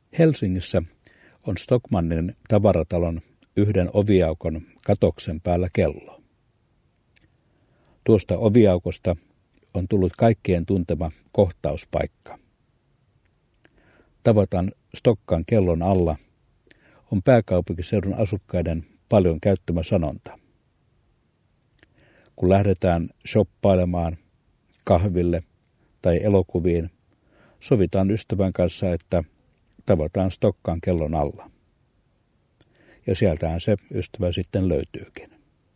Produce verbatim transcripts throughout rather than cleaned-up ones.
Helsingissä on Stockmannin tavaratalon yhden oviaukon katoksen päällä kello. Tuosta oviaukosta on tullut kaikkien tuntema kohtauspaikka. Tavataan Stokkan kellon alla on pääkaupunkiseudun asukkaiden paljon käyttämä sanonta. Kun lähdetään shoppailemaan, kahville tai elokuviin, sovitaan ystävän kanssa, että tavataan Stokkan kellon alla. Ja sieltähän se ystävä sitten löytyykin.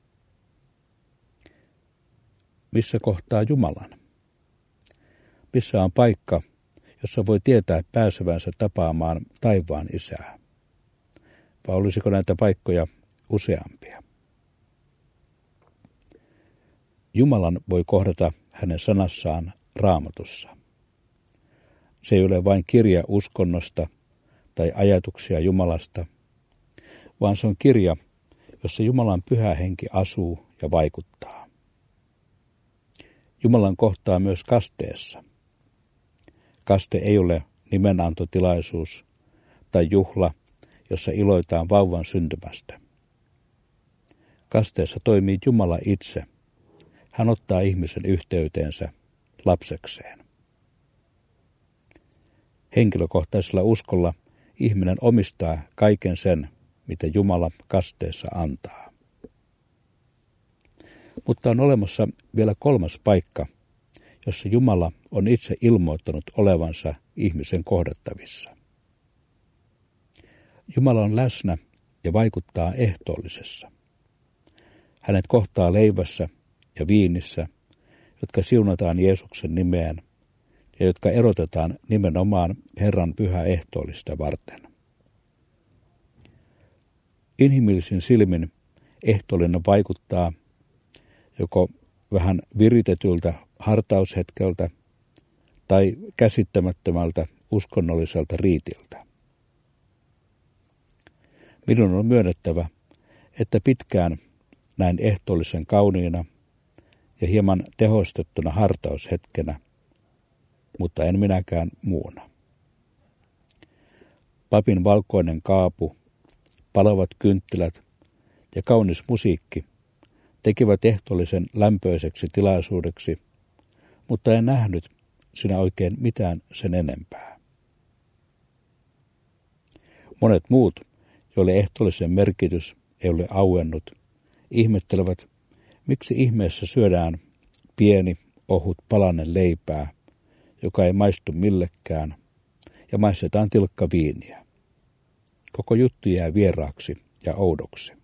Missä kohtaa Jumalan? Missä on paikka, jossa voi tietää pääsevänsä tapaamaan taivaan Isää? Vai olisiko näitä paikkoja useampia? Jumalan voi kohdata hänen sanassaan Raamatussa. Se ei ole vain kirja uskonnosta tai ajatuksia Jumalasta, vaan se on kirja, jossa Jumalan pyhä henki asuu ja vaikuttaa. Jumalan kohtaa myös kasteessa. Kaste ei ole nimenantotilaisuus tai juhla, jossa iloitaan vauvan syntymästä. Kasteessa toimii Jumala itse. Hän ottaa ihmisen yhteyteensä lapsekseen. Henkilökohtaisella uskolla ihminen omistaa kaiken sen, mitä Jumala kasteessa antaa. Mutta on olemassa vielä kolmas paikka, jossa Jumala on itse ilmoittanut olevansa ihmisen kohdattavissa. Jumala on läsnä ja vaikuttaa ehtoollisessa. Hänet kohtaa leivässä ja viinissä, jotka siunataan Jeesuksen nimeen ja jotka erotetaan nimenomaan Herran pyhää ehtoollista varten. Inhimillisin silmin ehtoollinen vaikuttaa joko vähän viritetyltä hartaushetkeltä tai käsittämättömältä uskonnolliselta riitiltä. Minun on myönnettävä, että pitkään näin ehtoollisen kauniina ja hieman tehostettuna hartaushetkenä, mutta en minäkään muuna. Papin valkoinen kaapu, palavat kynttilät ja kaunis musiikki tekivät ehtoollisen lämpöiseksi tilaisuudeksi, mutta en nähnyt siinä oikein mitään sen enempää. Monet muut, joille ehtoollisen merkitys ei ole auennut, ihmettelevät, miksi ihmeessä syödään pieni, ohut palanen leipää, joka ei maistu millekään, ja maistetaan tilkka viiniä. Koko juttu jää vieraaksi ja oudoksi.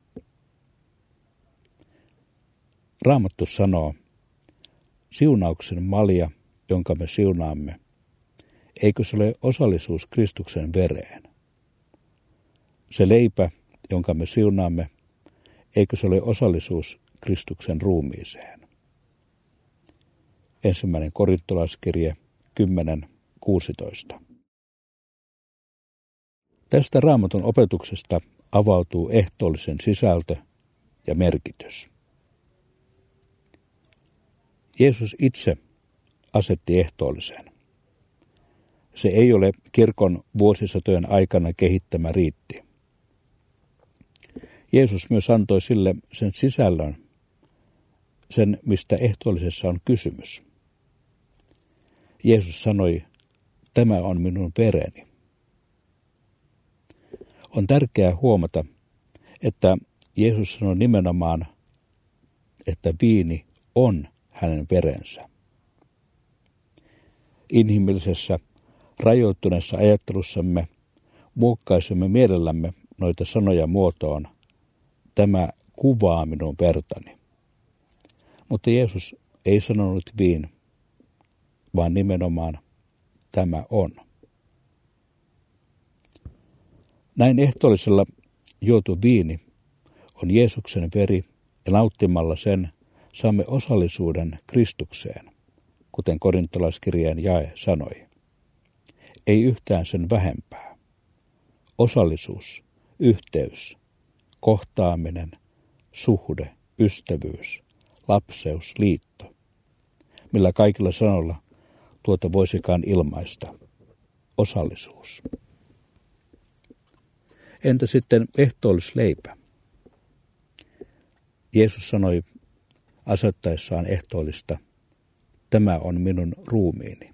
Raamattu sanoo, siunauksen malja, jonka me siunaamme, eikö se ole osallisuus Kristuksen vereen? Se leipä, jonka me siunaamme, eikö se ole osallisuus Kristuksen ruumiiseen? Ensimmäinen korintolaiskirje kymmenen kuusitoista. Tästä Raamatun opetuksesta avautuu ehtoollisen sisältö ja merkitys. Jeesus itse asetti ehtoollisen. Se ei ole kirkon vuosisatojen aikana kehittämä riitti. Jeesus myös antoi sille sen sisällön, sen mistä ehtoollisessa on kysymys. Jeesus sanoi, tämä on minun vereni. On tärkeää huomata, että Jeesus sanoi nimenomaan, että viini on hänen verensä. Inhimillisessä, rajoittuneessa ajattelussamme muokkaisimme mielellämme noita sanoja muotoon, tämä kuvaa minun vertani. Mutta Jeesus ei sanonut viin, vaan nimenomaan tämä on. Näin ehtoollisella juotu viini on Jeesuksen veri ja nauttimalla sen saamme osallisuuden Kristukseen, kuten korintolaiskirjeen jae sanoi. Ei yhtään sen vähempää. Osallisuus, yhteys, kohtaaminen, suhde, ystävyys, lapseus, liitto. Millä kaikilla sanoilla tuota voisikaan ilmaista. Osallisuus. Entä sitten ehtoollisleipä? Jeesus sanoi asettaessaan ehtoollista, tämä on minun ruumiini.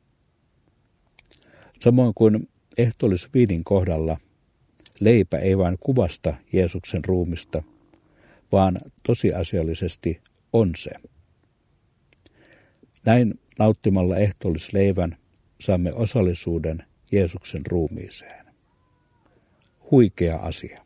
Samoin kuin ehtoollisviinin kohdalla, leipä ei vain kuvasta Jeesuksen ruumista, vaan tosiasiallisesti on se. Näin nauttimalla ehtoollisleivän saamme osallisuuden Jeesuksen ruumiiseen. Huikea asia.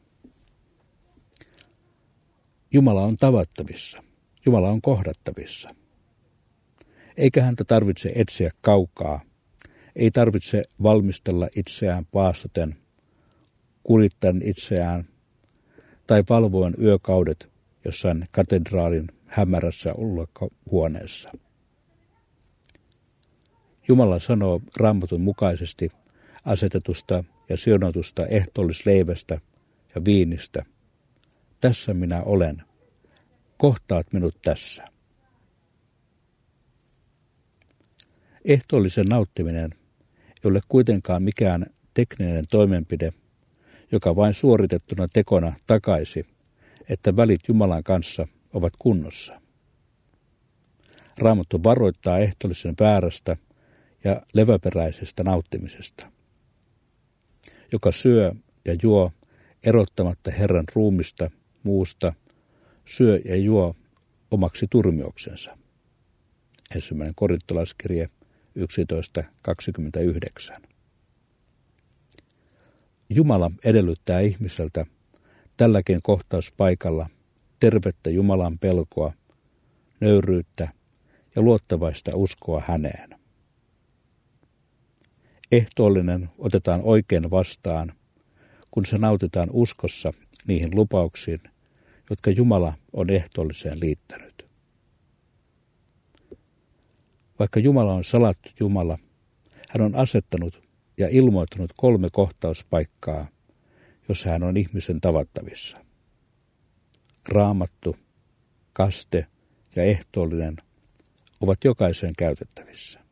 Jumala on tavattavissa. Jumala on kohdattavissa. Eikä häntä tarvitse etsiä kaukaa. Ei tarvitse valmistella itseään paastoten, kurittaen itseään tai valvoen yökaudet jossain katedraalin hämärässä ulkohuoneessa. Jumala sanoo Raamatun mukaisesti asetetusta ja siunatusta ehtoollisleivästä ja viinistä, tässä minä olen, kohtaat minut tässä. Ehtoollisen nauttiminen ei ole kuitenkaan mikään tekninen toimenpide, joka vain suoritettuna tekona takaisi, että välit Jumalan kanssa ovat kunnossa. Raamattu varoittaa ehtoollisen väärästä ja leväperäisestä nauttimisesta, joka syö ja juo erottamatta Herran ruumista muusta, syö ja juo omaksi turmioksensa. Ensimmäinen korintolaiskirje yksitoista kaksikymmentäyhdeksän. Jumala edellyttää ihmiseltä tälläkin kohtauspaikalla tervettä Jumalan pelkoa, nöyryyttä ja luottavaista uskoa häneen. Ehtoollinen otetaan oikein vastaan, kun se nautitaan uskossa niihin lupauksiin, jotka Jumala on ehtoolliseen liittänyt. Vaikka Jumala on salattu Jumala, hän on asettanut ja ilmoittanut kolme kohtauspaikkaa, jossa hän on ihmisen tavattavissa. Raamattu, kaste ja ehtoollinen ovat jokaisen käytettävissä.